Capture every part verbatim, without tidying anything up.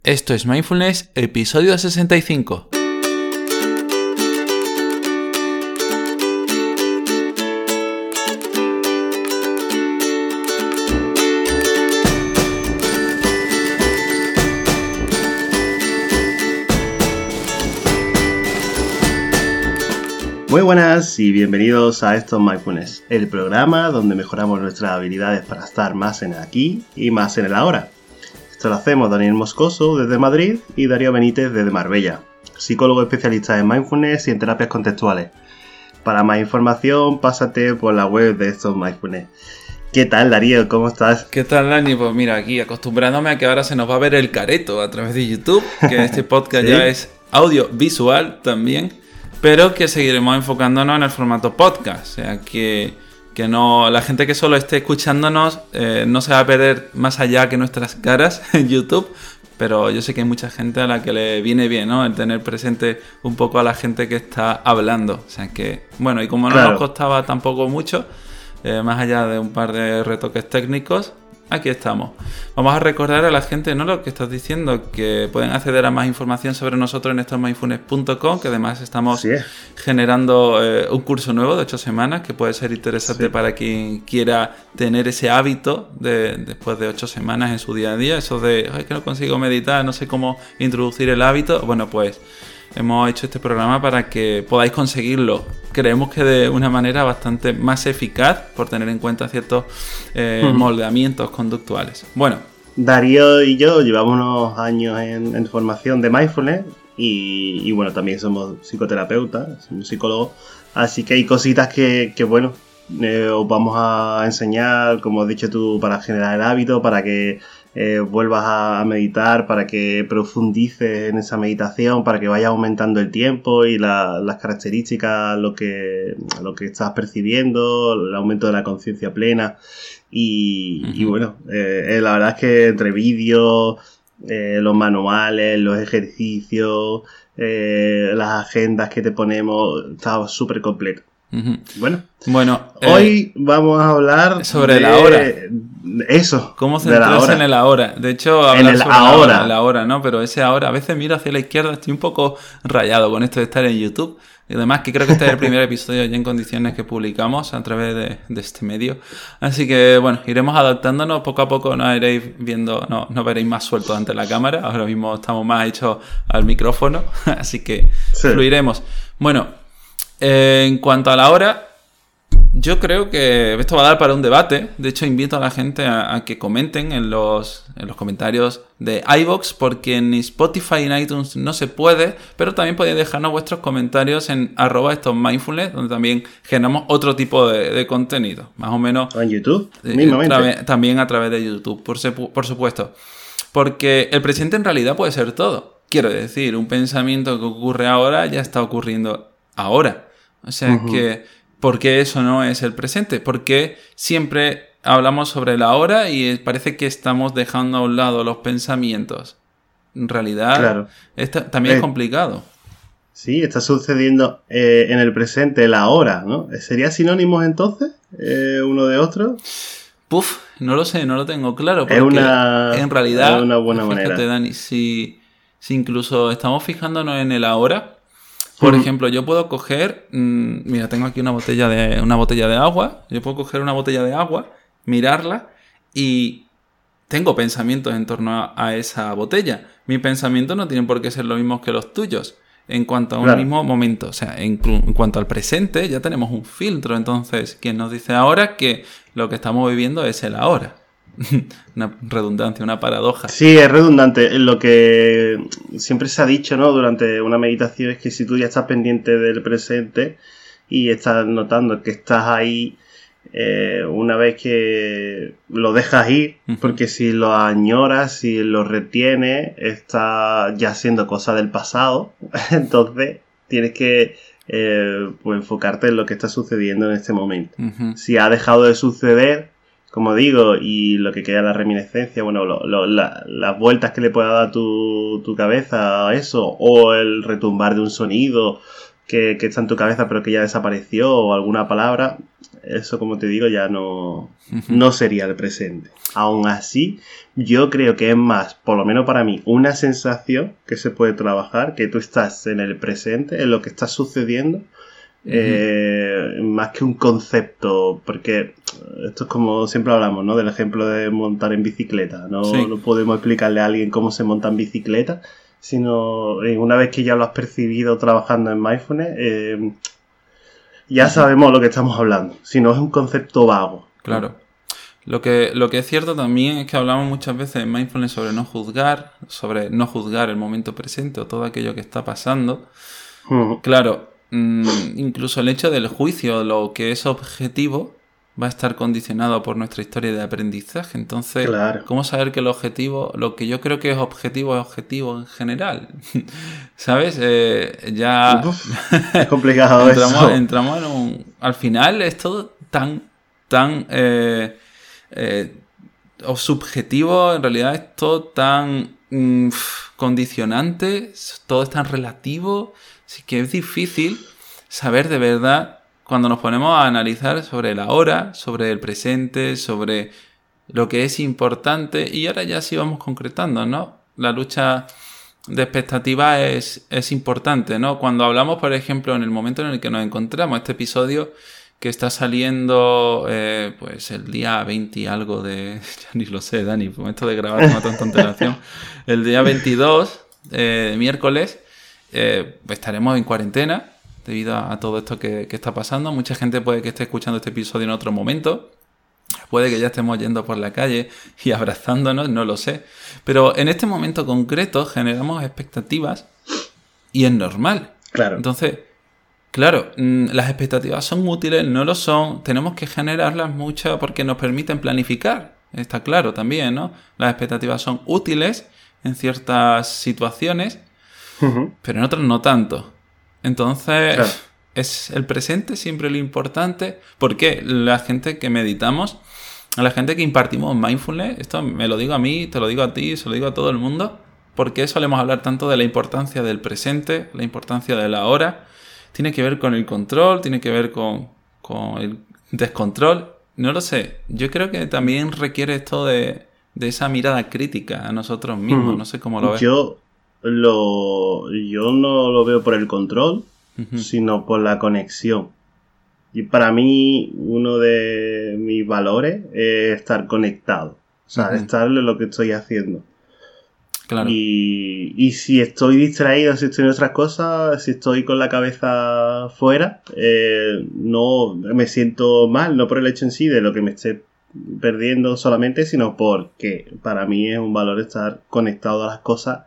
Esto es Mindfulness, episodio sesenta y cinco. Muy buenas y bienvenidos a Esto es Mindfulness, el programa donde mejoramos nuestras habilidades para estar más en el aquí y más en el ahora. Esto lo hacemos Daniel Moscoso desde Madrid y Darío Benítez desde Marbella, psicólogo especialista en Mindfulness y en terapias contextuales. Para más información, pásate por la web de Esto es Mindfulness. ¿Qué tal, Darío? ¿Cómo estás? ¿Qué tal, Dani? Pues mira, aquí acostumbrándome a que ahora se nos va a ver el careto a través de YouTube, que este podcast ¿Sí? ya es audiovisual también, pero que seguiremos enfocándonos en el formato podcast, o sea que... que no, la gente que solo esté escuchándonos eh, no se va a perder más allá que nuestras caras en YouTube, pero yo sé que hay mucha gente a la que le viene bien, ¿no? El tener presente un poco a la gente que está hablando, o sea que, bueno, y como no claro. nos costaba tampoco mucho, eh, más allá de un par de retoques técnicos, aquí estamos. Vamos a recordar a la gente, ¿no?, lo que estás diciendo, que pueden acceder a más información sobre nosotros en esto es mindfulness punto com, que además estamos sí. generando eh, un curso nuevo de ocho semanas que puede ser interesante sí. para quien quiera tener ese hábito de después de ocho semanas en su día a día. Eso de, ay, que no consigo meditar, no sé cómo introducir el hábito. Bueno, pues hemos hecho este programa para que podáis conseguirlo. Creemos que de una manera bastante más eficaz por tener en cuenta ciertos eh, uh-huh. moldeamientos conductuales. Bueno. Darío y yo llevamos unos años en, en formación de mindfulness y, y bueno, también somos psicoterapeutas, somos psicólogos, así que hay cositas que, que bueno, eh, os vamos a enseñar, como has dicho tú, para generar el hábito, para que Eh, vuelvas a meditar, para que profundices en esa meditación, para que vayas aumentando el tiempo y la, las características, lo que, lo que estás percibiendo, el aumento de la conciencia plena y, uh-huh. y bueno, eh, la verdad es que entre vídeos, eh, los manuales, los ejercicios, eh, las agendas que te ponemos, está súper completo. Uh-huh. Bueno, bueno hoy eh, vamos a hablar sobre de la hora. Eso. ¿Cómo centrarse en el ahora? De hecho, hablar en el sobre ahora. La, hora, la hora, ¿no? Pero ese ahora, a veces miro hacia la izquierda, estoy un poco rayado con esto de estar en YouTube. Y además que creo que este es el primer episodio ya en condiciones que publicamos a través de, de este medio. Así que, bueno, iremos adaptándonos poco a poco, nos iréis viendo, no, nos veréis más sueltos ante la cámara. Ahora mismo estamos más hechos al micrófono, así que sí. fluiremos. Bueno, eh, en cuanto a la hora, yo creo que esto va a dar para un debate. De hecho, invito a la gente a, a que comenten en los, en los comentarios de iVoox, porque en Spotify y en iTunes no se puede, pero también podéis dejarnos vuestros comentarios en arroba estos mindfulness, donde también generamos otro tipo de, de contenido, más o menos. ¿En YouTube? Eh, tra- también a través de YouTube, por, se- por supuesto. Porque el presente en realidad puede ser todo. Quiero decir, un pensamiento que ocurre ahora ya está ocurriendo ahora. O sea uh-huh. que... ¿por qué eso no es el presente? Porque siempre hablamos sobre la hora y parece que estamos dejando a un lado los pensamientos. En realidad, claro. esta, también eh, es complicado. Sí, está sucediendo eh, en el presente, la hora, ¿no? ¿Sería sinónimos entonces, eh, uno de otro? Puf, no lo sé, no lo tengo claro. Porque es una, en realidad, es una buena fíjate, manera. Dani, si, si incluso estamos fijándonos en el ahora. Por ejemplo, yo puedo coger, mmm, mira, tengo aquí una botella de una botella de agua. Yo puedo coger una botella de agua, mirarla y tengo pensamientos en torno a, a esa botella. Mis pensamientos no tienen por qué ser los mismos que los tuyos en cuanto a un claro. mismo momento. O sea, en, en cuanto al presente ya tenemos un filtro. Entonces, ¿quién nos dice ahora que lo que estamos viviendo es el ahora? Una redundancia, una paradoja. Sí, es redundante. Lo que siempre se ha dicho, ¿no?, durante una meditación es que si tú ya estás pendiente del presente y estás notando que estás ahí, eh, una vez que lo dejas ir, uh-huh. porque si lo añoras, si lo retienes, está ya siendo cosa del pasado. Entonces tienes que eh, pues enfocarte en lo que está sucediendo en este momento. Uh-huh. Si ha dejado de suceder, como digo, y lo que queda la reminiscencia, bueno, lo, lo, la, las vueltas que le pueda dar tu, tu cabeza a eso, o el retumbar de un sonido que, que está en tu cabeza pero que ya desapareció, o alguna palabra, eso, como te digo, ya no, uh-huh. no sería el presente. Aún así, yo creo que es más, por lo menos para mí, una sensación que se puede trabajar, que tú estás en el presente, en lo que está sucediendo, uh-huh. eh, más que un concepto, porque esto es como siempre hablamos, ¿no? Del ejemplo de montar en bicicleta. No, sí. no podemos explicarle a alguien cómo se monta en bicicleta, sino una vez que ya lo has percibido trabajando en mindfulness, eh, ya sabemos lo que estamos hablando, si no es un concepto vago. Claro. Lo que, lo que es cierto también es que hablamos muchas veces en mindfulness sobre no juzgar, sobre no juzgar el momento presente o todo aquello que está pasando. Uh-huh. Claro, mmm, incluso el hecho del juicio, lo que es objetivo, va a estar condicionado por nuestra historia de aprendizaje. Entonces, claro. ¿cómo saber que el objetivo, lo que yo creo que es objetivo, es objetivo en general? ¿Sabes? Eh, ya... Uf, es complicado entramos, eso. Entramos en un... Al final es todo tan, tan eh, eh, o subjetivo, en realidad es todo tan mm, condicionante, todo es tan relativo, así que es difícil saber de verdad... Cuando nos ponemos a analizar sobre la hora, sobre el presente, sobre lo que es importante, y ahora ya sí vamos concretando, ¿no? La lucha de expectativas es, es importante, ¿no? Cuando hablamos, por ejemplo, en el momento en el que nos encontramos, este episodio que está saliendo eh, pues el día veinte y algo de... Ya ni lo sé, Dani, por esto de grabar con tanta antelación. El día veintidós, eh, miércoles, eh, estaremos en cuarentena. Debido a, a todo esto que, que está pasando. Mucha gente puede que esté escuchando este episodio en otro momento. Puede que ya estemos yendo por la calle y abrazándonos, no lo sé. Pero en este momento concreto generamos expectativas y es normal. Claro. Entonces, claro, las expectativas son útiles, no lo son. Tenemos que generarlas mucho porque nos permiten planificar. Está claro también, ¿no? Las expectativas son útiles en ciertas situaciones, uh-huh. pero en otras no tanto. Entonces, claro. es el presente siempre lo importante, porque la gente que meditamos, la gente que impartimos mindfulness, esto me lo digo a mí, te lo digo a ti, se lo digo a todo el mundo, porque solemos hablar tanto de la importancia del presente, la importancia de la hora, tiene que ver con el control, tiene que ver con, con el descontrol, no lo sé, yo creo que también requiere esto de, de esa mirada crítica a nosotros mismos, mm. no sé cómo lo ves. Yo... Lo, yo no lo veo por el control, uh-huh. sino por la conexión. Y para mí, uno de mis valores es estar conectado. O sea, uh-huh. estar en lo que estoy haciendo. Claro. Y, y si estoy distraído, si estoy en otras cosas, si estoy con la cabeza fuera, eh, no me siento mal, no por el hecho en sí de lo que me esté perdiendo solamente, sino porque para mí es un valor estar conectado a las cosas.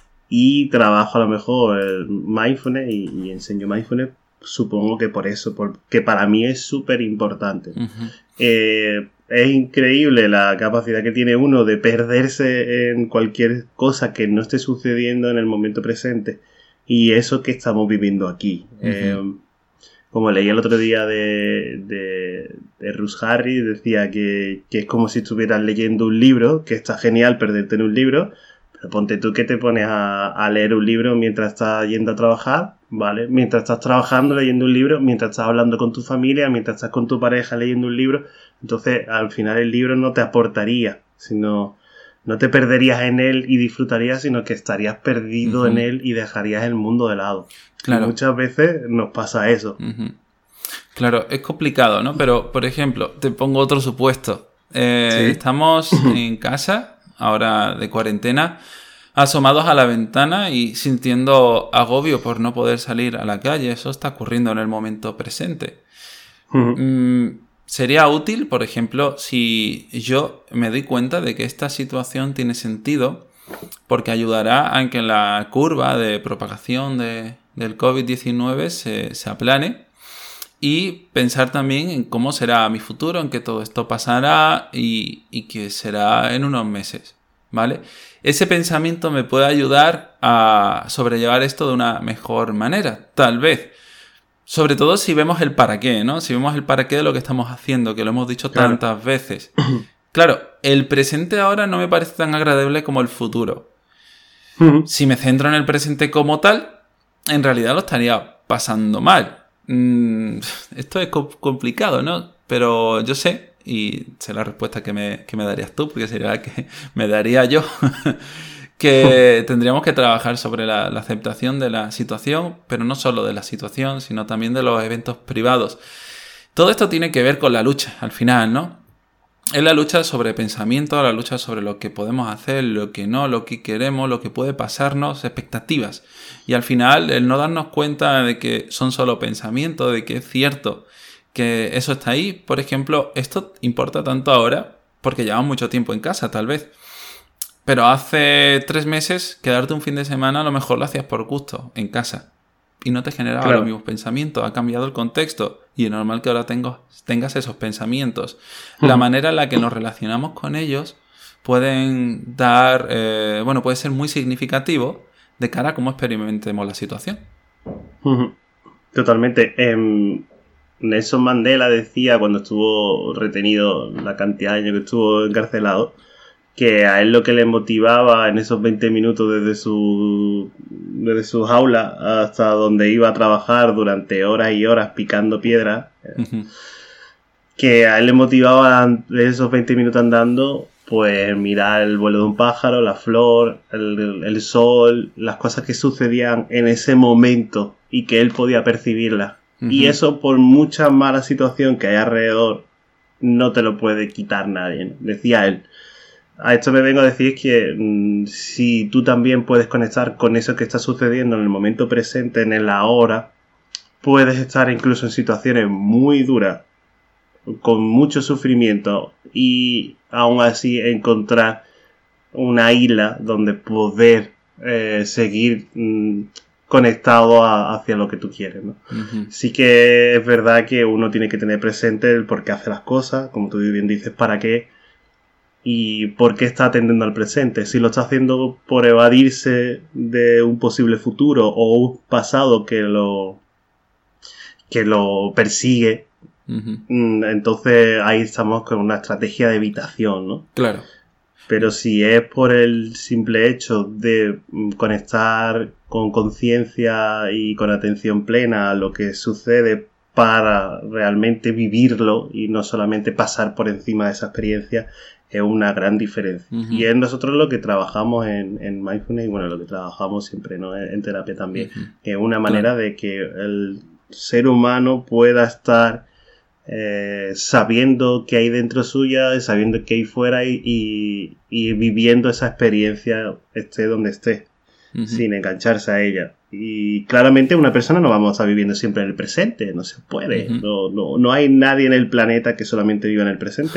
Y trabajo a lo mejor el mindfulness y, y enseño mindfulness, supongo que por eso, porque para mí es súper importante. Uh-huh. Eh, es increíble la capacidad que tiene uno de perderse en cualquier cosa que no esté sucediendo en el momento presente y eso que estamos viviendo aquí. Uh-huh. Eh, como leí el otro día de, de, de Russ Harris, decía que, que es como si estuvieras leyendo un libro, que está genial perderte en un libro. Ponte tú que te pones a, a leer un libro mientras estás yendo a trabajar, ¿vale? Mientras estás trabajando leyendo un libro, mientras estás hablando con tu familia, mientras estás con tu pareja leyendo un libro. Entonces, al final el libro no te aportaría, sino no te perderías en él y disfrutarías, sino que estarías perdido uh-huh. en él y dejarías el mundo de lado. Claro. Y muchas veces nos pasa eso. Uh-huh. Claro, es complicado, ¿no? Pero, por ejemplo, te pongo otro supuesto. Eh, ¿Sí? Estamos en casa... ahora de cuarentena, asomados a la ventana y sintiendo agobio por no poder salir a la calle. Eso está ocurriendo en el momento presente. Uh-huh. Mm, sería útil, por ejemplo, si yo me doy cuenta de que esta situación tiene sentido, porque ayudará a que la curva de propagación de, del covid diecinueve se, se aplane. Y pensar también en cómo será mi futuro, en que todo esto pasará y, y que será en unos meses, ¿vale? Ese pensamiento me puede ayudar a sobrellevar esto de una mejor manera, tal vez. Sobre todo si vemos el para qué, ¿no? Si vemos el para qué de lo que estamos haciendo, que lo hemos dicho claro. tantas veces. Claro, el presente ahora no me parece tan agradable como el futuro. Uh-huh. Si me centro en el presente como tal, en realidad lo estaría pasando mal. Mm, esto es co- complicado, ¿no? Pero yo sé, y sé la respuesta que me, que me darías tú, porque sería la que me daría yo, que tendríamos que trabajar sobre la, la aceptación de la situación, pero no solo de la situación, sino también de los eventos privados. Todo esto tiene que ver con la lucha, al final, ¿no? Es la lucha sobre pensamiento, la lucha sobre lo que podemos hacer, lo que no, lo que queremos, lo que puede pasarnos, expectativas. Y al final, el no darnos cuenta de que son solo pensamientos, de que es cierto que eso está ahí. Por ejemplo, esto importa tanto ahora porque llevamos mucho tiempo en casa, tal vez. Pero hace tres meses, quedarte un fin de semana a lo mejor lo hacías por gusto, en casa. Y no te generaba claro. los mismos pensamientos. Ha cambiado el contexto. Y es normal que ahora tengo, tengas esos pensamientos. Uh-huh. La manera en la que nos relacionamos con ellos pueden dar... Eh, bueno, puede ser muy significativo de cara a cómo experimentemos la situación. Uh-huh. Totalmente. Eh, Nelson Mandela decía cuando estuvo retenido, la cantidad de años que estuvo encarcelado, que a él lo que le motivaba en esos veinte minutos desde su desde su jaula hasta donde iba a trabajar durante horas y horas picando piedras, uh-huh. que a él le motivaba en esos veinte minutos andando, pues mirar el vuelo de un pájaro, la flor, el, el sol, las cosas que sucedían en ese momento y que él podía percibirlas. Uh-huh. Y eso, por mucha mala situación que hay alrededor, no te lo puede quitar nadie, ¿no? Decía él. A esto me vengo a decir que mmm, si tú también puedes conectar con eso que está sucediendo en el momento presente, en el ahora, puedes estar incluso en situaciones muy duras, con mucho sufrimiento, y aún así encontrar una isla donde poder eh, seguir mmm, conectado a, hacia lo que tú quieres, ¿no? Uh-huh. Sí que es verdad que uno tiene que tener presente el por qué hace las cosas, como tú bien dices, para qué, y por qué está atendiendo al presente. Si lo está haciendo por evadirse de un posible futuro o un pasado que lo que lo persigue, uh-huh. entonces ahí estamos con una estrategia de evitación, ¿no? Claro. Pero si es por el simple hecho de conectar con conciencia y con atención plena a lo que sucede para realmente vivirlo y no solamente pasar por encima de esa experiencia, es una gran diferencia. Uh-huh. Y es nosotros lo que trabajamos en, en Mindfulness y bueno, lo que trabajamos siempre, ¿no? En terapia también. Uh-huh. Es una manera claro. de que el ser humano pueda estar eh, sabiendo qué hay dentro suya, sabiendo qué hay fuera y, y, y viviendo esa experiencia esté donde esté, uh-huh. sin engancharse a ella. Y claramente una persona no vamos a estar viviendo siempre en el presente, no se puede. Uh-huh. No, no, no hay nadie en el planeta que solamente viva en el presente.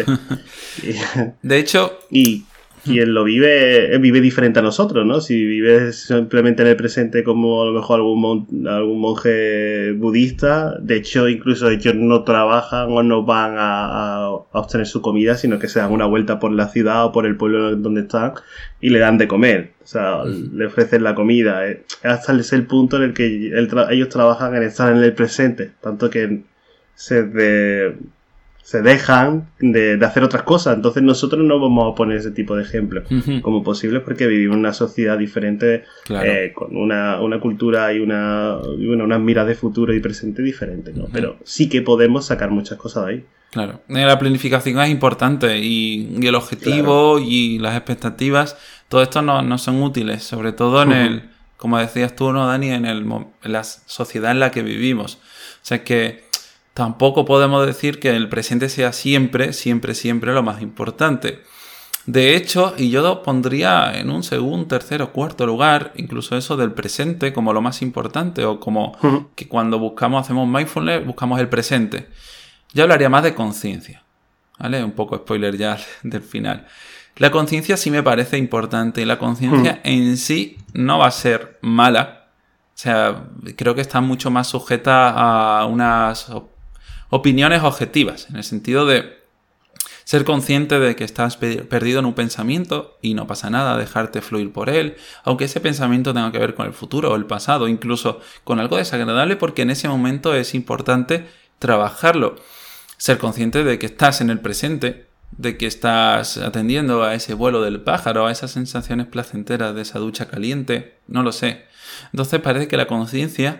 De hecho... Y quien lo vive, vive diferente a nosotros, ¿no? Si vives simplemente en el presente como a lo mejor algún, mon- algún monje budista, de hecho incluso ellos no trabajan o no van a, a, a obtener su comida, sino que se dan una vuelta por la ciudad o por el pueblo donde están y le dan de comer. O sea, uh-huh. le ofrecen la comida. Hasta ese el punto en el que el tra- ellos trabajan en estar en el presente, tanto que se de... se dejan de, de hacer otras cosas. Entonces nosotros no vamos a poner ese tipo de ejemplos uh-huh. como posible porque vivimos en una sociedad diferente, claro. eh, con una, una cultura y una, y una, unas miras de futuro y presente diferentes, ¿no? Uh-huh. Pero sí que podemos sacar muchas cosas de ahí. Claro, la planificación es importante y, y el objetivo claro. y las expectativas, todo esto no, no son útiles, sobre todo en uh-huh. el, como decías tú, ¿no, Dani? En, el, en la sociedad en la que vivimos. O sea que tampoco podemos decir que el presente sea siempre, siempre, siempre lo más importante. De hecho, y yo pondría en un segundo, tercero, cuarto lugar, incluso eso del presente como lo más importante, o como uh-huh. que cuando buscamos, hacemos mindfulness, buscamos el presente. Yo hablaría más de conciencia, ¿vale? Un poco spoiler ya del final. La conciencia sí me parece importante, y la conciencia uh-huh. en sí no va a ser mala. O sea, creo que está mucho más sujeta a unas opiniones objetivas, en el sentido de ser consciente de que estás perdido en un pensamiento y no pasa nada, dejarte fluir por él, aunque ese pensamiento tenga que ver con el futuro o el pasado, incluso con algo desagradable, porque en ese momento es importante trabajarlo. Ser consciente de que estás en el presente, de que estás atendiendo a ese vuelo del pájaro, a esas sensaciones placenteras de esa ducha caliente, no lo sé. Entonces parece que la conciencia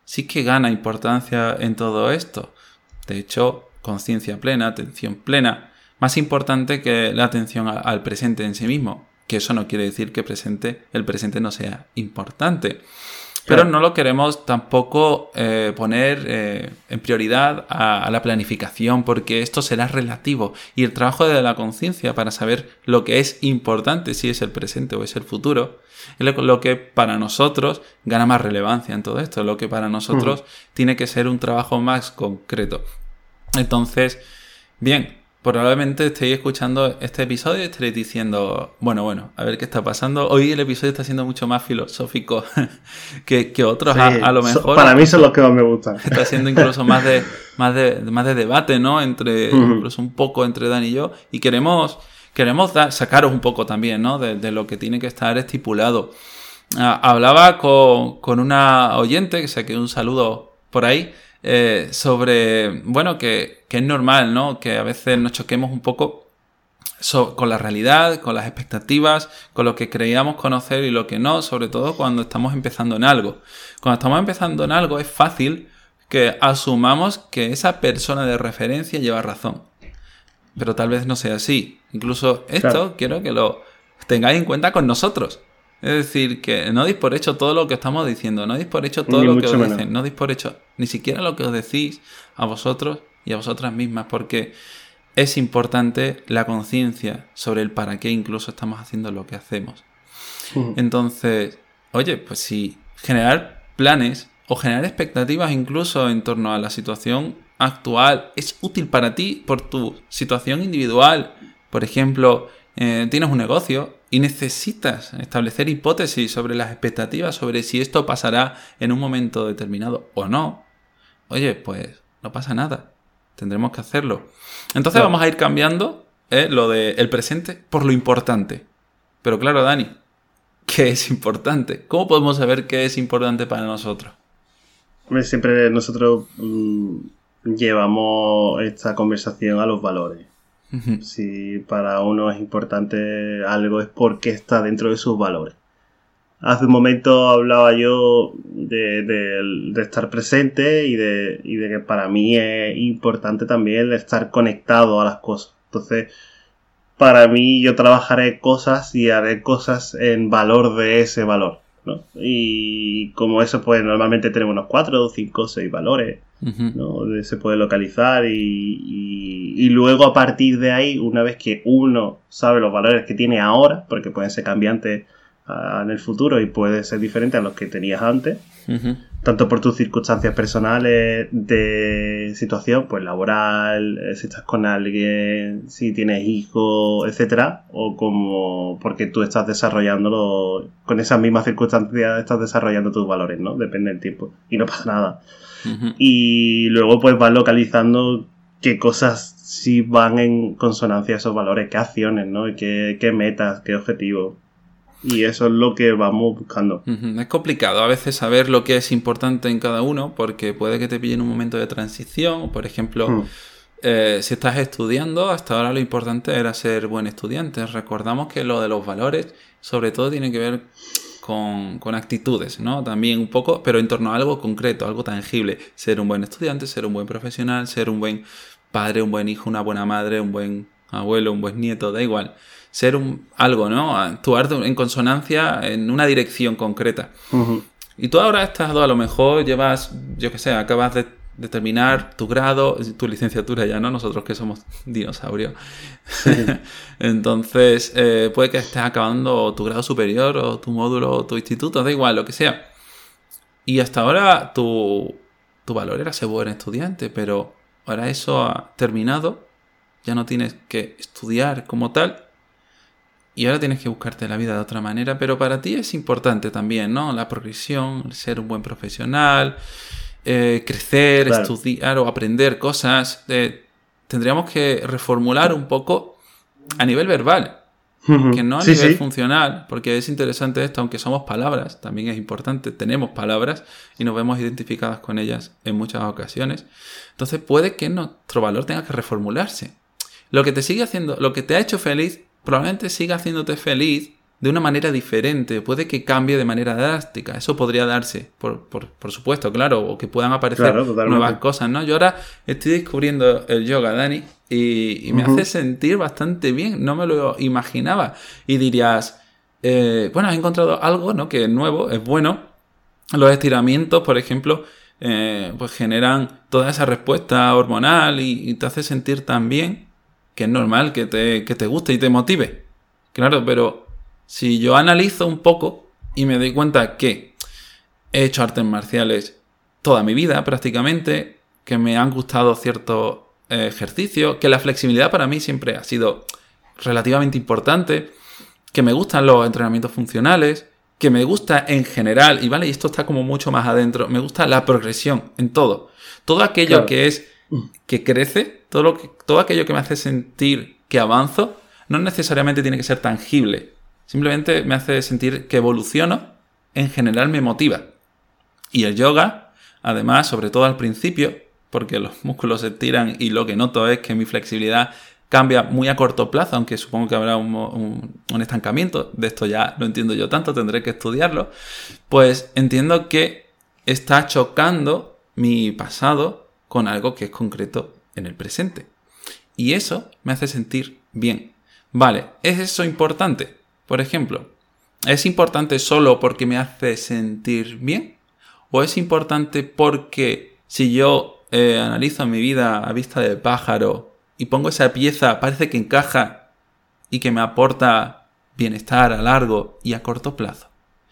sí que gana importancia en todo esto. De hecho, conciencia plena, atención plena, más importante que la atención a, al presente en sí mismo. Que eso no quiere decir que presente, el presente no sea importante. Pero no lo queremos tampoco eh, poner eh, en prioridad a, a la planificación, porque esto será relativo. Y el trabajo de la conciencia para saber lo que es importante, si es el presente o es el futuro, es lo, lo que para nosotros gana más relevancia en todo esto, lo que para nosotros uh-huh. tiene que ser un trabajo más concreto. Entonces, bien, probablemente estéis escuchando este episodio y estaréis diciendo, bueno, bueno, a ver qué está pasando. Hoy el episodio está siendo mucho más filosófico que, que otros, sí, a, a lo mejor. Para mí son los que más me gustan. Está siendo incluso más de, más de, más de debate, ¿no? Entre, uh-huh. incluso un poco entre Dan y yo. Y queremos, queremos dar, sacaros un poco también, ¿no? De, de lo que tiene que estar estipulado. Uh, hablaba con, con una oyente, que saqué un saludo por ahí, Eh, sobre, bueno, que, que es normal, ¿no? Que a veces nos choquemos un poco so, con la realidad, con las expectativas, con lo que creíamos conocer y lo que no, sobre todo cuando estamos empezando en algo. Cuando estamos empezando en algo es fácil que asumamos que esa persona de referencia lleva razón. Pero tal vez no sea así. Incluso esto claro. quiero que lo tengáis en cuenta con nosotros. Es decir, que no deis por hecho todo lo que estamos diciendo, no deis por hecho todo ni lo que os menos. dicen, no deis por hecho ni siquiera lo que os decís a vosotros y a vosotras mismas, porque es importante la conciencia sobre el para qué incluso estamos haciendo lo que hacemos. Uh-huh. Entonces, oye, pues si generar planes o generar expectativas incluso en torno a la situación actual es útil para ti por tu situación individual. Por ejemplo, eh, tienes un negocio y necesitas establecer hipótesis sobre las expectativas, sobre si esto pasará en un momento determinado o no. Oye, pues no pasa nada. Tendremos que hacerlo. Entonces claro. vamos a ir cambiando eh, lo del presente por lo importante. Pero claro, Dani, ¿qué es importante? ¿Cómo podemos saber qué es importante para nosotros? Siempre nosotros mmm, llevamos esta conversación a los valores. Uh-huh. Si para uno es importante algo es porque está dentro de sus valores. Hace un momento hablaba yo de, de, de estar presente y de, y de que para mí es importante también estar conectado a las cosas. Entonces, para mí yo trabajaré cosas y haré cosas en valor de ese valor, ¿no? Y como eso, pues normalmente tenemos unos cuatro, cinco, seis valores, uh-huh. ¿no? Se puede localizar y, y, y luego a partir de ahí, una vez que uno sabe los valores que tiene ahora, porque pueden ser cambiantes uh, en el futuro y pueden ser diferentes a los que tenías antes, uh-huh. tanto por tus circunstancias personales de situación, pues laboral, si estás con alguien, si tienes hijos, etcétera, o como porque tú estás desarrollándolo con esas mismas circunstancias, estás desarrollando tus valores, ¿no? Depende del tiempo y no pasa nada. Uh-huh. Y luego pues vas localizando qué cosas sí van en consonancia a esos valores, qué acciones, ¿no? Y qué, qué metas, qué objetivos. Y eso es lo que vamos buscando. Uh-huh. Es complicado a veces saber lo que es importante en cada uno, porque puede que te pille en un momento de transición. Por ejemplo, uh-huh. eh, si estás estudiando, hasta ahora lo importante era ser buen estudiante. Recordamos que lo de los valores sobre todo tiene que ver con, con actitudes, ¿no? También un poco, pero en torno a algo concreto, algo tangible. Ser un buen estudiante, ser un buen profesional, ser un buen padre, un buen hijo, una buena madre, un buen abuelo, un buen nieto, da igual. Ser un algo, ¿no? Actuar en consonancia en una dirección concreta. Uh-huh. Y tú ahora estás, a lo mejor llevas, yo qué sé, acabas de, de terminar tu grado, tu licenciatura ya, ¿no? Nosotros que somos dinosaurios. Sí. Entonces, eh, puede que estés acabando tu grado superior o tu módulo o tu instituto, da igual, lo que sea. Y hasta ahora tu, tu valor era ser buen estudiante, pero ahora eso ha terminado, ya no tienes que estudiar como tal. Y ahora tienes que buscarte la vida de otra manera, pero para ti es importante también, ¿no? La progresión, ser un buen profesional, eh, crecer, claro. estudiar o aprender cosas. Eh, tendríamos que reformular un poco a nivel verbal, uh-huh. que no a sí, nivel sí. funcional, porque es interesante esto, aunque somos palabras, también es importante, tenemos palabras y nos vemos identificadas con ellas en muchas ocasiones. Entonces puede que nuestro valor tenga que reformularse. Lo que te sigue haciendo, lo que te ha hecho feliz, probablemente siga haciéndote feliz de una manera diferente, puede que cambie de manera drástica. Eso podría darse, por, por, por supuesto, claro, o que puedan aparecer claro, nuevas cosas, ¿no? Yo ahora estoy descubriendo el yoga, Dani, y, y me uh-huh. hace sentir bastante bien, no me lo imaginaba. Y dirías, eh, bueno, has encontrado algo, ¿no? Que es nuevo, es bueno. Los estiramientos, por ejemplo, eh, pues generan toda esa respuesta hormonal y, y te hace sentir tan bien que es normal que te, que te guste y te motive. Claro, pero si yo analizo un poco y me doy cuenta que he hecho artes marciales toda mi vida prácticamente, que me han gustado ciertos eh, ejercicios, que la flexibilidad para mí siempre ha sido relativamente importante, que me gustan los entrenamientos funcionales, que me gusta en general, y vale, y esto está como mucho más adentro, me gusta la progresión en todo. Todo aquello claro. que es, que crece, todo, lo que, todo aquello que me hace sentir que avanzo, no necesariamente tiene que ser tangible. Simplemente me hace sentir que evoluciono, en general me motiva. Y el yoga, además, sobre todo al principio, porque los músculos se estiran y lo que noto es que mi flexibilidad cambia muy a corto plazo, aunque supongo que habrá un, un, un estancamiento. De esto ya no entiendo yo tanto, tendré que estudiarlo. Pues entiendo que está chocando mi pasado con algo que es concreto en el presente. Y eso me hace sentir bien. Vale, ¿es eso importante? Por ejemplo, ¿es importante solo porque me hace sentir bien? ¿O es importante porque si yo eh, analizo mi vida a vista de pájaro y pongo esa pieza, parece que encaja y que me aporta bienestar a largo y a corto plazo?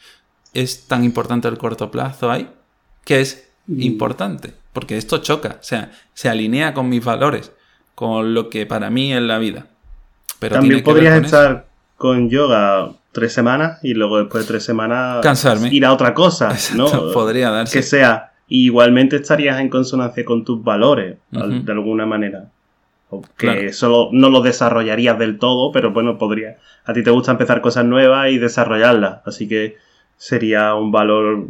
¿Es tan importante el corto plazo ahí? Que es importante, porque esto choca, o sea, se alinea con mis valores, con lo que para mí es la vida. Pero también podrías estar eso. Con yoga tres semanas y luego después de tres semanas cansarme, ir a otra cosa, exacto, ¿no? Podría darse. Que sea, igualmente estarías en consonancia con tus valores, uh-huh. de alguna manera. Que claro. Solo no lo desarrollarías del todo, pero bueno, podría. A ti te gusta empezar cosas nuevas y desarrollarlas, así que sería un valor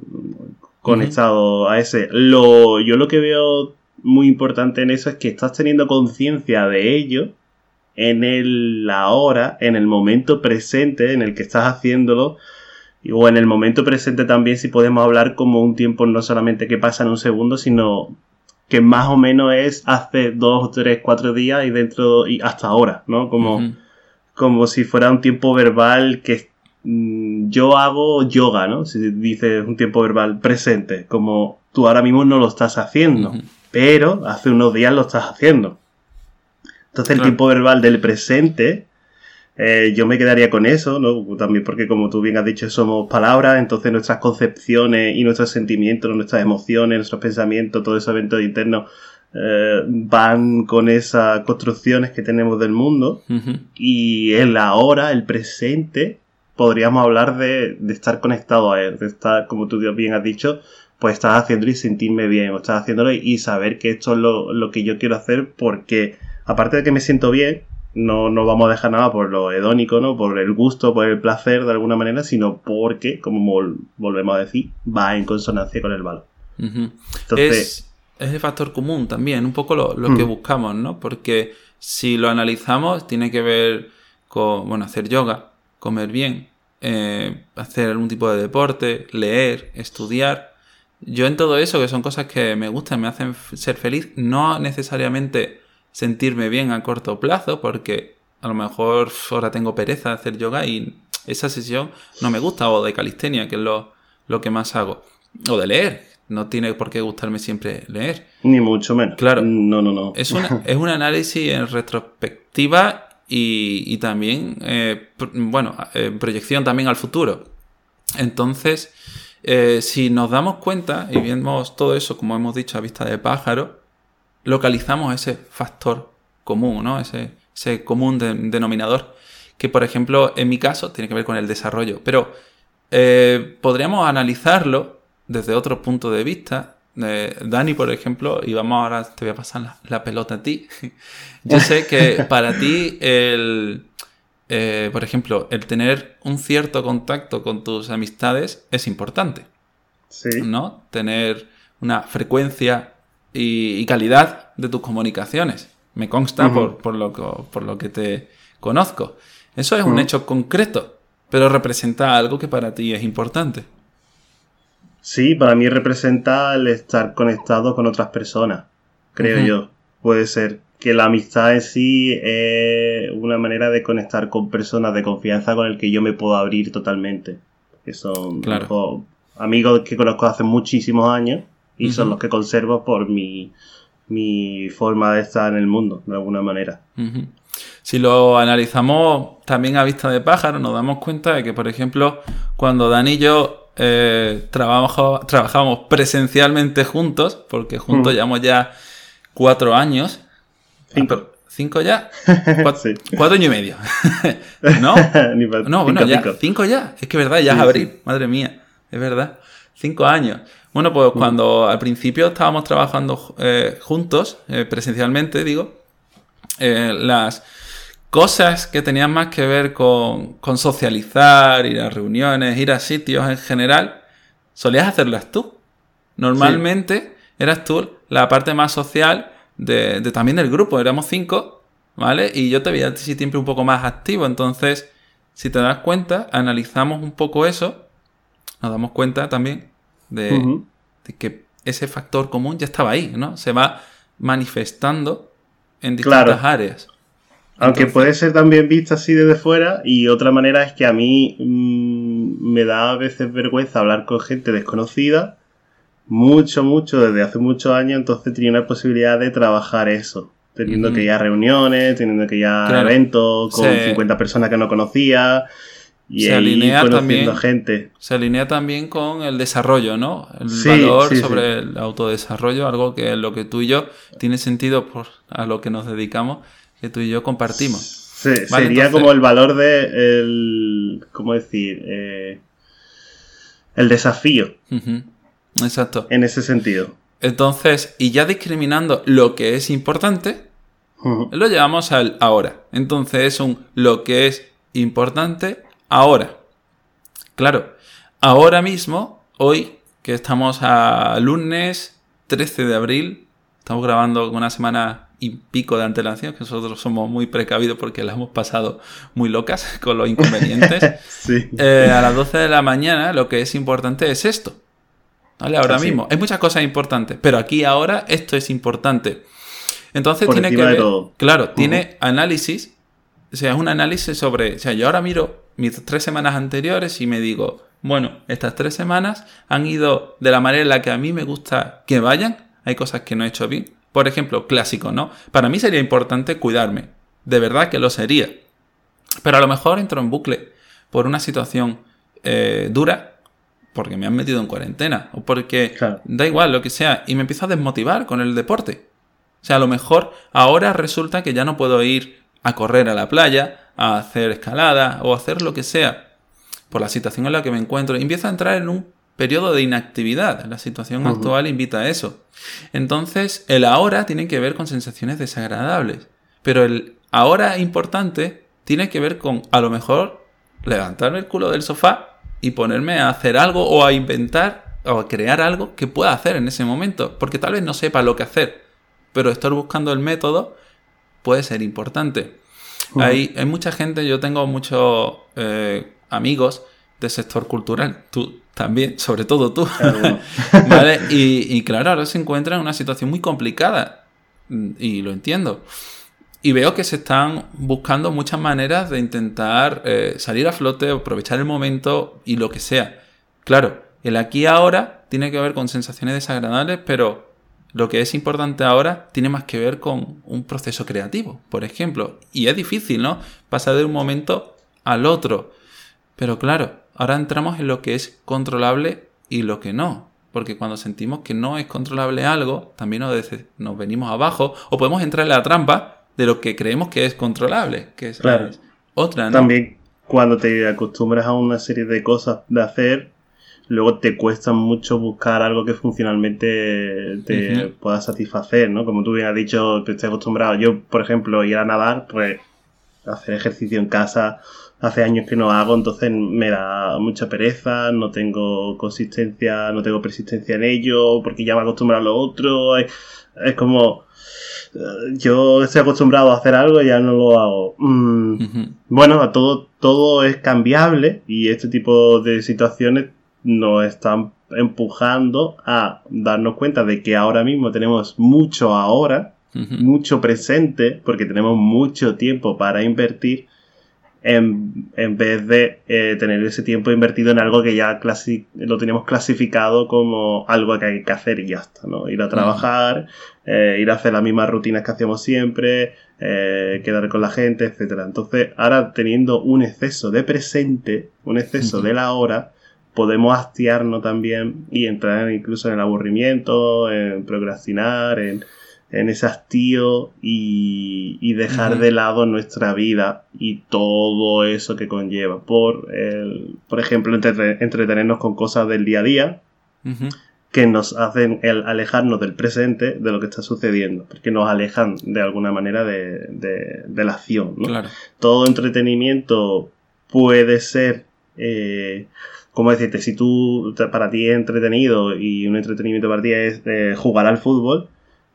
conectado uh-huh. a ese. Lo, yo lo que veo muy importante en eso es que estás teniendo conciencia de ello en el ahora, en el momento presente en el que estás haciéndolo, o en el momento presente también, si podemos hablar como un tiempo no solamente que pasa en un segundo, sino que más o menos es hace dos, tres, cuatro días y dentro y hasta ahora, ¿no? Como, uh-huh. como si fuera un tiempo verbal que mmm, yo hago yoga, ¿no? Si dices un tiempo verbal presente, como tú ahora mismo no lo estás haciendo, uh-huh. pero hace unos días lo estás haciendo. Entonces el claro. tiempo verbal del presente, eh, yo me quedaría con eso, ¿no? También porque, como tú bien has dicho, somos palabras, entonces nuestras concepciones y nuestros sentimientos, nuestras emociones, nuestros pensamientos, todos esos eventos internos eh, van con esas construcciones que tenemos del mundo. Uh-huh. Y el ahora, el presente, podríamos hablar de, de estar conectado a él, de estar, como tú bien has dicho, pues estás haciéndolo y sentirme bien, o estás haciéndolo y saber que esto es lo, lo que yo quiero hacer, porque aparte de que me siento bien, no, no vamos a dejar nada por lo hedónico, ¿no? Por el gusto, por el placer de alguna manera, sino porque, como vol- volvemos a decir, va en consonancia con el valor. Uh-huh. Entonces, es, es el factor común también, un poco lo, lo uh-huh. que buscamos, ¿no? Porque si lo analizamos, tiene que ver con, bueno, hacer yoga, comer bien, eh, hacer algún tipo de deporte, leer, estudiar. Yo en todo eso, que son cosas que me gustan, me hacen f- ser feliz, no necesariamente sentirme bien a corto plazo, porque a lo mejor ahora tengo pereza de hacer yoga y esa sesión no me gusta, o de calistenia, que es lo, lo que más hago, o de leer, no tiene por qué gustarme siempre leer. Ni mucho menos. Claro. No, no, no. Es, una, es un análisis en retrospectiva y, y también, eh, pr- bueno, eh, proyección también al futuro. Entonces, eh, si nos damos cuenta y vemos todo eso, como hemos dicho, a vista de pájaro, localizamos ese factor común, ¿no? Ese, ese común de, denominador, que por ejemplo, en mi caso, tiene que ver con el desarrollo. Pero eh, podríamos analizarlo desde otro punto de vista. Eh, Dani, por ejemplo, y vamos ahora, te voy a pasar la, la pelota a ti. Yo sé que para ti, el, eh, por ejemplo, el tener un cierto contacto con tus amistades es importante. Sí. ¿No? Tener una frecuencia y, y calidad de tus comunicaciones. Me consta uh-huh. por, por, lo que, por lo que te conozco. Eso es uh-huh. un hecho concreto. pero representa algo que para ti es importante. Sí, para mí representa el estar conectado con otras personas, creo uh-huh. yo. Puede ser que la amistad en sí es una manera de conectar con personas de confianza con el que yo me puedo abrir totalmente. Que son claro. los amigos que conozco hace muchísimos años y uh-huh. son los que conservo por mi, mi forma de estar en el mundo, de alguna manera. Uh-huh. Si lo analizamos también a vista de pájaro, nos damos cuenta de que, por ejemplo, cuando Dani y yo Eh, trabajo, trabajamos presencialmente juntos, porque juntos mm. llevamos ya cuatro años. Cinco. ¿Cinco ya? Cuatro, sí. cuatro años y medio. ¿No? Ni para, no, bueno, cinco, ya. Cinco. Cinco ya. Es que es verdad, ya sí, es abril. Sí. Madre mía. Es verdad. Cinco años. Bueno, pues mm. cuando al principio estábamos trabajando eh, juntos, eh, presencialmente, digo, eh, las cosas que tenían más que ver con, con socializar, ir a reuniones, ir a sitios en general, solías hacerlas tú. Normalmente sí. eras tú la parte más social de, de también del grupo. Éramos cinco, ¿vale? Y yo te veía siempre un poco más activo. Entonces, si te das cuenta, analizamos un poco eso, nos damos cuenta también de, uh-huh. de que ese factor común ya estaba ahí, ¿no? Se va manifestando en distintas claro. áreas. Aunque Entonces, puede ser también visto así desde fuera, y otra manera es que a mí mmm, me da a veces vergüenza hablar con gente desconocida, mucho, mucho, desde hace muchos años, entonces tenía la posibilidad de trabajar eso, teniendo uh-huh. que ir a reuniones, teniendo que ir a claro. eventos con se, cincuenta personas que no conocía, y se ahí alinea conociendo también, gente. Se alinea también con el desarrollo, ¿no? El sí, valor sí, sobre sí. el autodesarrollo, algo que lo que tú y yo tiene sentido por a lo que nos dedicamos, que tú y yo compartimos. Sí, ¿vale? Sería entonces, como el valor de el, ¿cómo decir? Eh, el desafío. Uh-huh. Exacto. En ese sentido. Entonces, y ya discriminando lo que es importante, uh-huh. lo llevamos al ahora. Entonces es un lo que es importante ahora. Claro, ahora mismo, hoy, que estamos a lunes trece de abril, estamos grabando una semana y pico de antelación, que nosotros somos muy precavidos porque las hemos pasado muy locas con los inconvenientes. sí. eh, a las doce de la mañana lo que es importante es esto. ¿Vale? Ahora Así. mismo. Hay muchas cosas importantes, pero aquí ahora esto es importante. Entonces Por tiene que ver, ver, todo. claro, uh-huh. tiene análisis, o sea, es un análisis sobre, o sea, yo ahora miro mis tres semanas anteriores y me digo, bueno, estas tres semanas han ido de la manera en la que a mí me gusta que vayan, hay cosas que no he hecho bien. Por ejemplo, clásico, ¿no? Para mí sería importante cuidarme. De verdad que lo sería. Pero a lo mejor entro en bucle por una situación eh, dura, porque me han metido en cuarentena, o porque claro. da igual lo que sea, y me empiezo a desmotivar con el deporte. O sea, a lo mejor ahora resulta que ya no puedo ir a correr a la playa, a hacer escalada o a hacer lo que sea, por la situación en la que me encuentro. Y empiezo a entrar en un periodo de inactividad. La situación uh-huh. actual invita a eso. Entonces, el ahora tiene que ver con sensaciones desagradables. Pero el ahora importante tiene que ver con, a lo mejor, levantarme el culo del sofá y ponerme a hacer algo o a inventar o a crear algo que pueda hacer en ese momento. Porque tal vez no sepa lo que hacer, pero estar buscando el método puede ser importante. Uh-huh. Hay, hay mucha gente, yo tengo muchos eh, amigos del sector cultural, tú también, sobre todo tú, claro. ¿vale? Y, y claro, ahora se encuentra en una situación muy complicada y lo entiendo. Y veo que se están buscando muchas maneras de intentar eh, salir a flote, aprovechar el momento y lo que sea. Claro, el aquí y ahora tiene que ver con sensaciones desagradables, pero lo que es importante ahora tiene más que ver con un proceso creativo, por ejemplo. Y es difícil, ¿no? Pasar de un momento al otro. Pero claro, ahora entramos en lo que es controlable y lo que no. Porque cuando sentimos que no es controlable algo, también nos, des- nos venimos abajo o podemos entrar en la trampa de lo que creemos que es controlable, que es, claro. es otra, ¿no? También cuando te acostumbras a una serie de cosas de hacer, luego te cuesta mucho buscar algo que funcionalmente te uh-huh. pueda satisfacer, ¿no? Como tú bien has dicho, que estoy acostumbrado. Yo, por ejemplo, ir a nadar, pues hacer ejercicio en casa hace años que no hago, entonces me da mucha pereza, no tengo consistencia, no tengo persistencia en ello, porque ya me he acostumbrado a lo otro. Es, es como, yo estoy acostumbrado a hacer algo y ya no lo hago. Mm, uh-huh. Bueno, todo, todo es cambiable y este tipo de situaciones nos están empujando a darnos cuenta de que ahora mismo tenemos mucho ahora, uh-huh. mucho presente, porque tenemos mucho tiempo para invertir, en, en vez de eh, tener ese tiempo invertido en algo que ya clasi- lo tenemos clasificado como algo que hay que hacer y ya está, ¿no? Ir a trabajar, uh-huh. eh, ir a hacer las mismas rutinas que hacíamos siempre, eh, quedar con la gente, etcétera. Entonces, ahora teniendo un exceso de presente, un exceso uh-huh. de la hora, podemos hastiarnos también y entrar incluso en el aburrimiento, en procrastinar, en, en ese hastío y, y dejar uh-huh. de lado nuestra vida y todo eso que conlleva. Por, el, por ejemplo, entre, entretenernos con cosas del día a día uh-huh. que nos hacen el alejarnos del presente, de lo que está sucediendo, porque nos alejan de alguna manera de, de, de la acción, ¿no? Claro. Todo entretenimiento puede ser... Eh, ¿Cómo decirte? Si tú, para ti es entretenido y un entretenimiento para ti es eh, jugar al fútbol,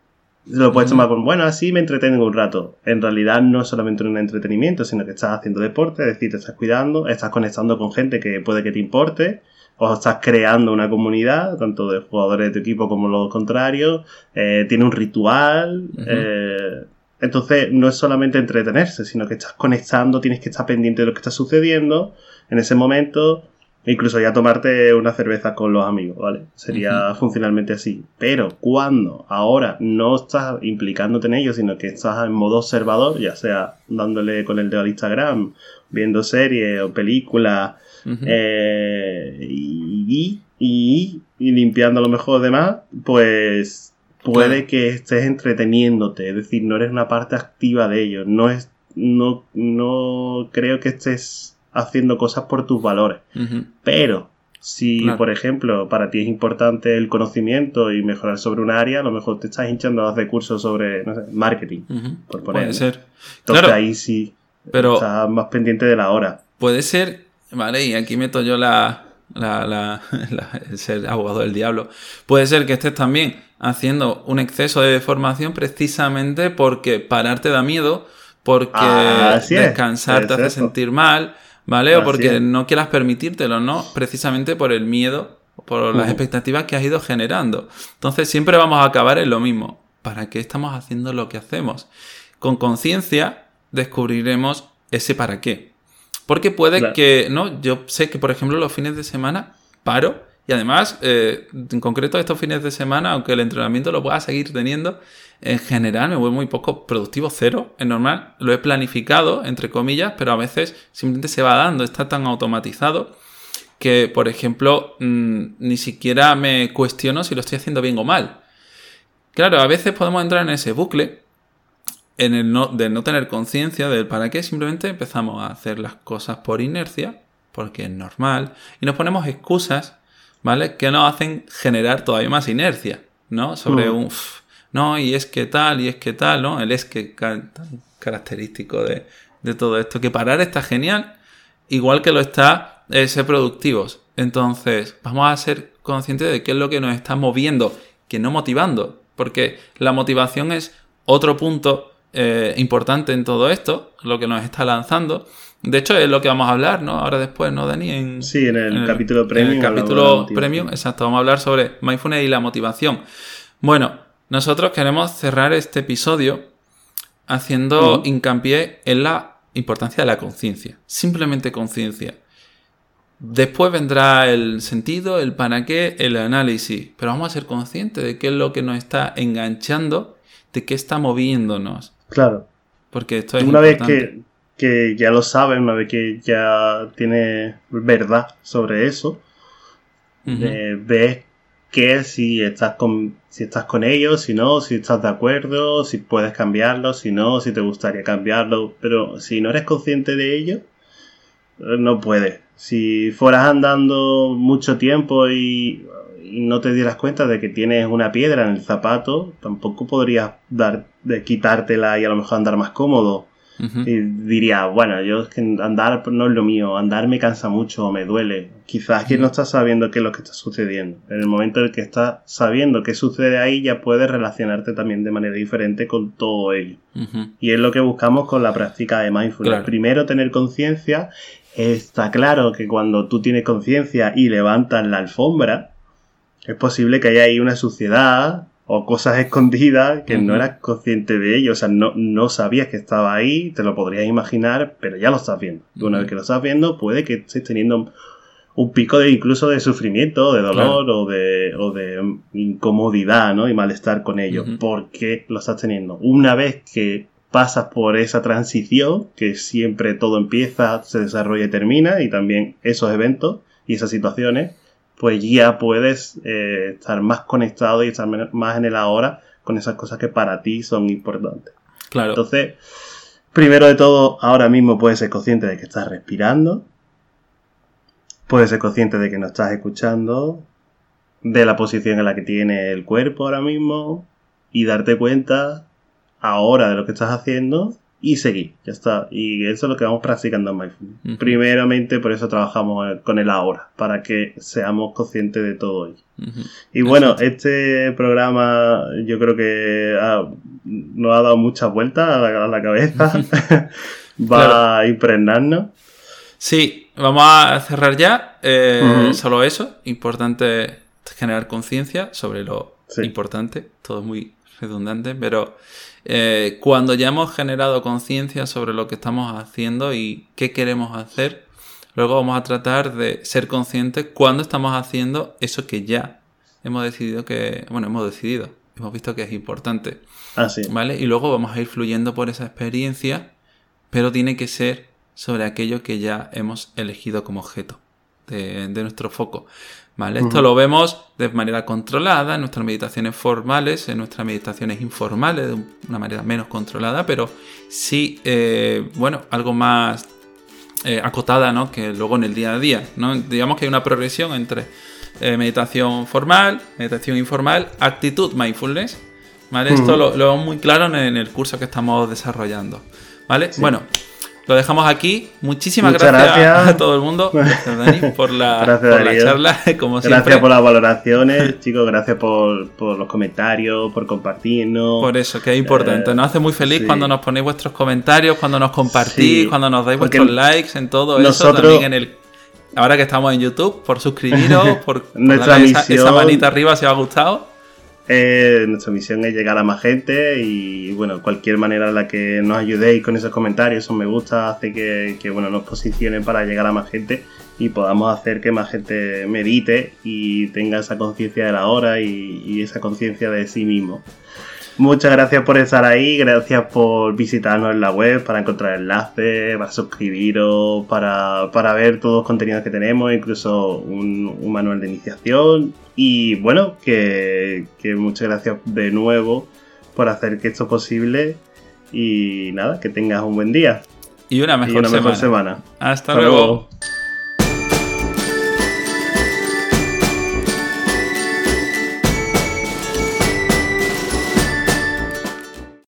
lo puedes uh-huh. tomar como, bueno, así me entretengo un rato. En realidad no es solamente un entretenimiento, sino que estás haciendo deporte, es decir, te estás cuidando, estás conectando con gente que puede que te importe, o estás creando una comunidad, tanto de jugadores de tu equipo como los contrarios, eh, tiene un ritual, uh-huh. eh, entonces no es solamente entretenerse, sino que estás conectando, tienes que estar pendiente de lo que está sucediendo en ese momento. Incluso ya tomarte una cerveza con los amigos, ¿vale? Sería uh-huh. funcionalmente así. Pero cuando ahora no estás implicándote en ello, sino que estás en modo observador, ya sea dándole con el dedo al Instagram, viendo series o películas, uh-huh. eh, y, y, y limpiando a lo mejor demás, pues puede claro. que estés entreteniéndote. Es decir, no eres una parte activa de ello. No es, no, no creo que estés haciendo cosas por tus valores. Uh-huh. Pero si, claro. por ejemplo, para ti es importante el conocimiento y mejorar sobre un área, a lo mejor te estás hinchando a hacer cursos sobre, no sé, marketing, uh-huh. por poner. Puede ser. Entonces claro. ahí sí pero estás más pendiente de la hora. Puede ser, vale, y aquí meto yo la, la, la, la el ser abogado del diablo. Puede ser que estés también haciendo un exceso de formación precisamente porque pararte da miedo, porque ah, descansar te hace sentir mal, ¿vale? Así o porque es. no quieras permitírtelo, ¿no? Precisamente por el miedo, por uh-huh. las expectativas que has ido generando. Entonces siempre vamos a acabar en lo mismo. ¿Para qué estamos haciendo lo que hacemos? Con conciencia descubriremos ese para qué. Porque puede claro. que, ¿no? Yo sé que, por ejemplo, los fines de semana paro y además, eh, en concreto estos fines de semana, aunque el entrenamiento lo pueda seguir teniendo, en general me voy muy poco productivo, cero, es normal. Lo he planificado, entre comillas, pero a veces simplemente se va dando, está tan automatizado que, por ejemplo, mmm, ni siquiera me cuestiono si lo estoy haciendo bien o mal. Claro, a veces podemos entrar en ese bucle en el no, de no tener conciencia del para qué, simplemente empezamos a hacer las cosas por inercia, porque es normal, y nos ponemos excusas, ¿vale? Que nos hacen generar todavía más inercia, ¿no? Sobre uh. un... Uff, no, y es que tal, y es que tal, ¿no? El es que tan característico de, de todo esto. Que parar está genial, igual que lo está eh, ser productivos. Entonces, vamos a ser conscientes de qué es lo que nos está moviendo, que no motivando. Porque la motivación es otro punto eh, importante en todo esto, lo que nos está lanzando. De hecho, es lo que vamos a hablar, ¿no? Ahora después, ¿no, Dani? En, sí, en el, en el capítulo premium. En el capítulo premium, exacto. Vamos a hablar sobre mindfulness y la motivación. Bueno, nosotros queremos cerrar este episodio haciendo uh-huh. hincapié en la importancia de la conciencia. Simplemente conciencia. Después vendrá el sentido, el para qué, el análisis. Pero vamos a ser conscientes de qué es lo que nos está enganchando, de qué está moviéndonos. Claro. Porque esto es una importante. Vez que, que ya lo sabes, una vez que ya tienes verdad sobre eso, uh-huh. eh, ves que si estás con si estás con ellos, si no, si estás de acuerdo, si puedes cambiarlo, si no, si te gustaría cambiarlo. Pero si no eres consciente de ello, no puedes. Si fueras andando mucho tiempo y, y no te dieras cuenta de que tienes una piedra en el zapato, tampoco podrías dar de quitártela y a lo mejor andar más cómodo. Uh-huh. Y diría, bueno, yo es que andar no es lo mío, andar me cansa mucho o me duele. Quizás que uh-huh. no estás sabiendo qué es lo que está sucediendo. En el momento en el que estás sabiendo qué sucede ahí, ya puedes relacionarte también de manera diferente con todo ello. Uh-huh. Y es lo que buscamos con la práctica de mindfulness. Claro. Primero, tener conciencia. Está claro que cuando tú tienes conciencia y levantas la alfombra, es posible que haya ahí una suciedad o cosas escondidas que uh-huh. no eras consciente de ello. O sea, no, no sabías que estaba ahí, te lo podrías imaginar, pero ya lo estás viendo. Y una uh-huh. vez que lo estás viendo, puede que estés teniendo un pico de incluso de sufrimiento, de dolor claro. o de o de incomodidad, ¿no? Y malestar con ello. Uh-huh. Porque lo estás teniendo. Una vez que pasas por esa transición, que siempre todo empieza, se desarrolla y termina, y también esos eventos y esas situaciones, pues ya puedes eh, estar más conectado y estar más en el ahora con esas cosas que para ti son importantes. Claro. Entonces, primero de todo, ahora mismo puedes ser consciente de que estás respirando, puedes ser consciente de que no estás escuchando, de la posición en la que tiene el cuerpo ahora mismo, y darte cuenta ahora de lo que estás haciendo y seguir, ya está. Y eso es lo que vamos practicando en Mindfulness. Uh-huh. Primeramente, por eso trabajamos con el ahora, para que seamos conscientes de todo ello. Uh-huh. Y bueno, Exacto. este programa yo creo que ha, nos ha dado muchas vueltas a la, a la cabeza. Uh-huh. Va claro. a impregnarnos. Sí, vamos a cerrar ya. Eh, uh-huh. Solo eso. Importante generar conciencia sobre lo sí. importante. Todo es muy redundante, pero eh, cuando ya hemos generado conciencia sobre lo que estamos haciendo y qué queremos hacer, luego vamos a tratar de ser conscientes cuando estamos haciendo eso que ya hemos decidido que, bueno, hemos decidido, hemos visto que es importante. Ah, sí. ¿Vale? Y luego vamos a ir fluyendo por esa experiencia, pero tiene que ser sobre aquello que ya hemos elegido como objeto de, de nuestro foco. ¿Vale? Uh-huh. Esto lo vemos de manera controlada en nuestras meditaciones formales, en nuestras meditaciones informales, de una manera menos controlada, pero sí, eh, bueno, algo más eh, acotada, ¿no? Que luego en el día a día, ¿no? Digamos que hay una progresión entre eh, meditación formal, meditación informal, actitud mindfulness, ¿vale? Uh-huh. Esto lo, lo vemos muy claro en, en el curso que estamos desarrollando, ¿vale? Sí. Bueno, lo dejamos aquí. Muchísimas gracias, gracias a todo el mundo. Gracias, Dani, por la, gracias, por la charla, como gracias siempre. por las valoraciones, chicos. Gracias por, por los comentarios, por compartirnos. Por eso, que es importante. Eh, nos hace muy feliz sí. cuando nos ponéis vuestros comentarios, cuando nos compartís, sí. cuando nos dais Porque vuestros likes, en todo nosotros... eso. También en el... Ahora que estamos en YouTube, por suscribiros, por, por darle esa, esa manita arriba si os ha gustado. Eh, nuestra misión es llegar a más gente y bueno, cualquier manera en la que nos ayudéis con esos comentarios, esos me gusta, hace que, que bueno, nos posicionen para llegar a más gente y podamos hacer que más gente medite y tenga esa conciencia de la hora y, y esa conciencia de sí mismo. Muchas gracias por estar ahí, gracias por visitarnos en la web para encontrar enlaces, para suscribiros, para, para ver todos los contenidos que tenemos, incluso un, un manual de iniciación. Y bueno, que, que muchas gracias de nuevo por hacer que esto posible. Y nada, que tengas un buen día. Y una mejor, y una semana. mejor semana. Hasta, Hasta luego. luego.